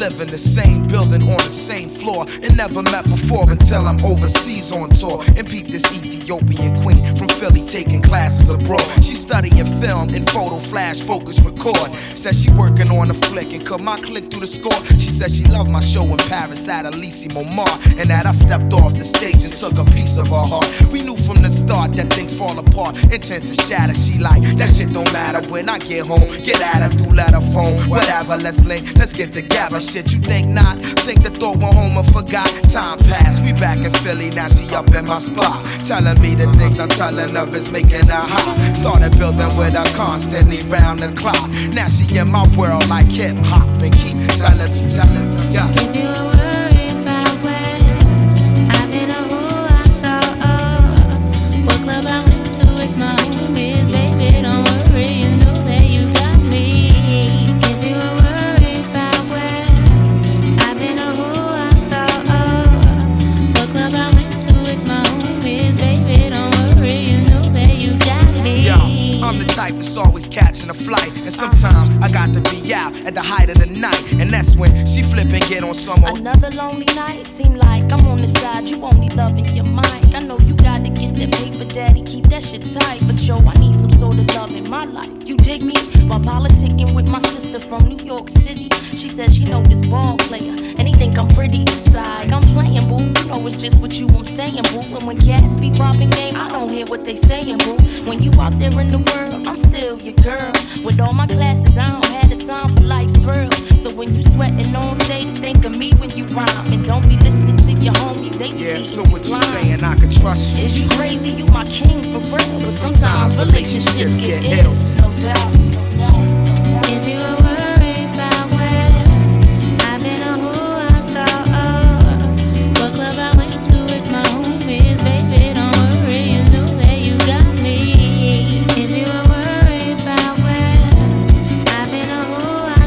live in the same building on the same floor and never met before until I'm overseas on tour and peep this Ethiopian queen from Philly taking classes abroad. She studying film and photo flash focus record. Says she working on a flick and cut my click through the score. She said she loved my show in Paris at Elysee Montmartre and that I stepped off the stage and took a piece of her heart. We knew from the start that things fall apart and tend to shatter. She like, that shit don't matter when I get home. Get at her through letter phone. Whatever, let's link, let's get together. Shit, you think not? Think the thought went home and forgot. Time passed, we back in Philly, now she up in my spot. Telling me the things I'm telling her is making her hot. Started building with her constantly round the clock. Now she in my world like hip hop and keep telling me, yeah. If you were worried about where I've been or who I saw, what club I went to with my homies, baby, don't worry, you know that you got me. If you were worried about where I've been or who I saw, what club I went to with my homies, baby, don't worry, you know that you got me. Yo, I'm the type that's always catching a flight, and sometimes I got to be out at the height of the night, and that's when she flip and get on some old. Another lonely night, seem like I'm on the side, you only loving your mic. I know you gotta get that paper, daddy, keep that shit tight, but yo, I need some sort of love in my life. You dig me? While politicking with my sister from New York City, she said she know this ball player, and he think I'm pretty inside. I'm playing, boo, you know it's just with you I'm staying, boo. And when cats be robbing game, I don't hear what they saying, boo. When you out there in the world, I'm still your girl. With all my classes, I don't have the time for life's thrills. So when you sweating on stage, think of me when you rhyme, and don't be listening to your homies. They yeah, so what you saying? I can trust you. Is you crazy? You my king for real. But sometimes relationships get ill. No doubt. If you were worried about where I've been or who I saw, what club I went to with my homies, baby, don't worry, you know that you got me. If you were worried about where I've been or who I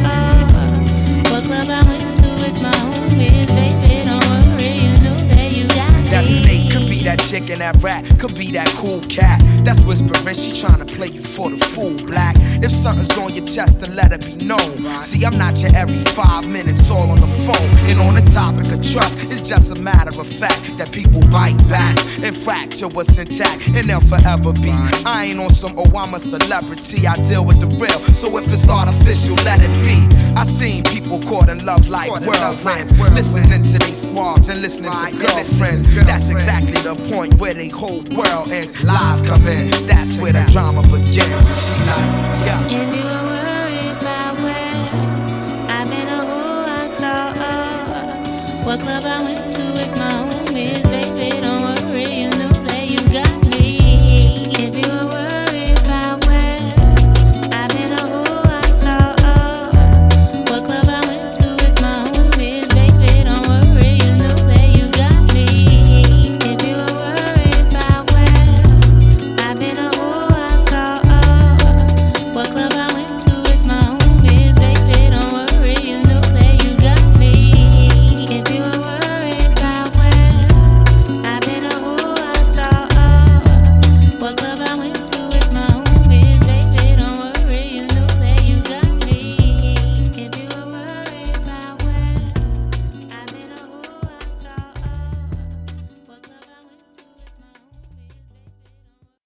saw, what club I went to with my homies, baby, don't worry, you know that you got me. That snake could be that chick and that rat, could be that cool cat that's whispering, she tryna play you for the fool, black. If something's on your chest, then let it be known. See, I'm not your every 5 minutes all on the phone. And on the topic of trust, it's just a matter of fact that people bite back and fracture what's intact, and they'll forever be. I ain't on some, oh, I'm a celebrity, I deal with the real. So if it's artificial, let it be. I seen people caught in love like whirlwinds, listening to they squads and listening to girlfriends. That's exactly the point where they whole world ends. Lies come in, that's where the drama